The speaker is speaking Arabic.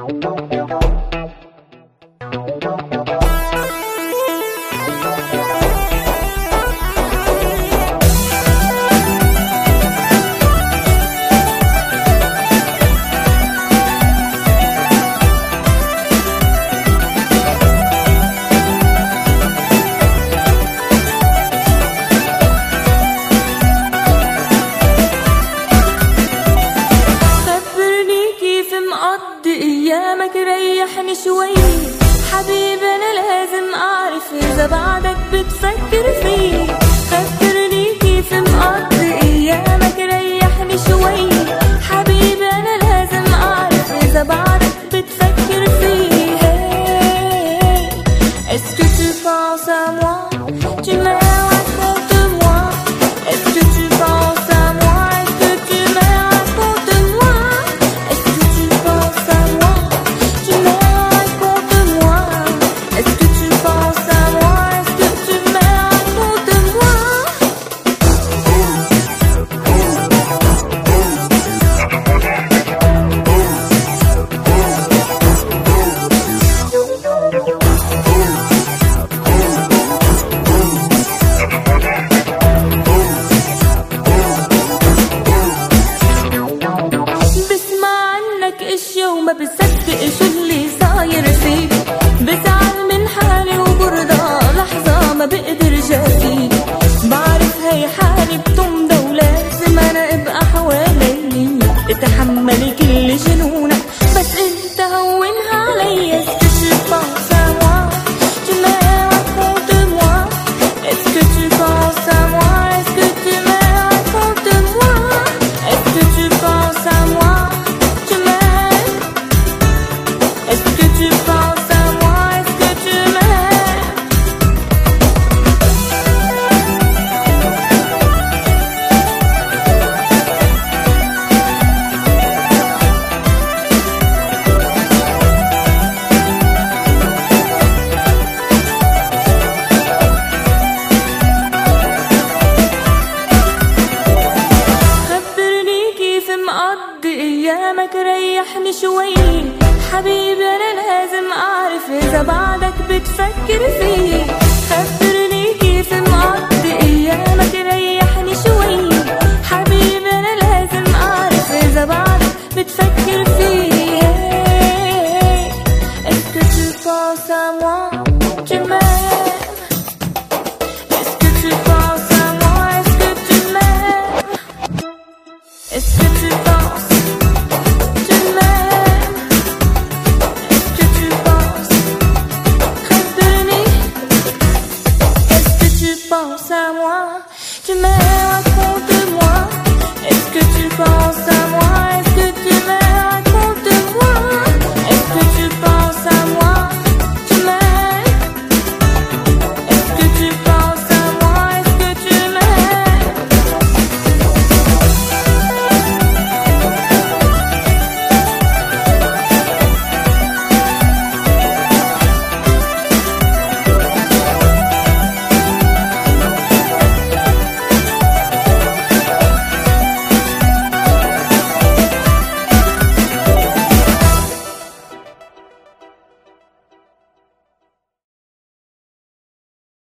ايامك ريحني شوي حبيبي، انا لازم اعرف اذا بعدك بتفكر فيه. خبرني كيف مقضي ايامك ريحني شوي حبيبي، انا لازم اعرف اذا بعدك بتفكر فيه. Est-ce que tu penses à moi? Tu me racontes-moi. Est-ce que tu penses à moi? Est-ce que tu me racontes-moi? Est-ce que tu penses à moi? Tu me racontes-moi. Est-ce que tu penses à moi? Est-ce que tu me racontes-moi? وما بصدق شو اللي صاير فيك، بزعل من حالي وبرضى لحظة ما بقدر جافيك. بعرف هي حالي بتمضى ولازم انا ابقى حواليك، اتحملي كل جنونك بس انت هونها علي. Est-ce que tu penses à moi? Tu me racontes-moi. Est-ce que tu penses à moi? Est-ce que tu me racontes-moi? Est-ce que tu penses à moi? Est-ce que tu penses à moi? Est-ce que tu m'aimes? خبرني كيف مقضي ايامك ريحني شوي حبيبي، انا لازم اعرف اذا بعدك بتفكر فيه.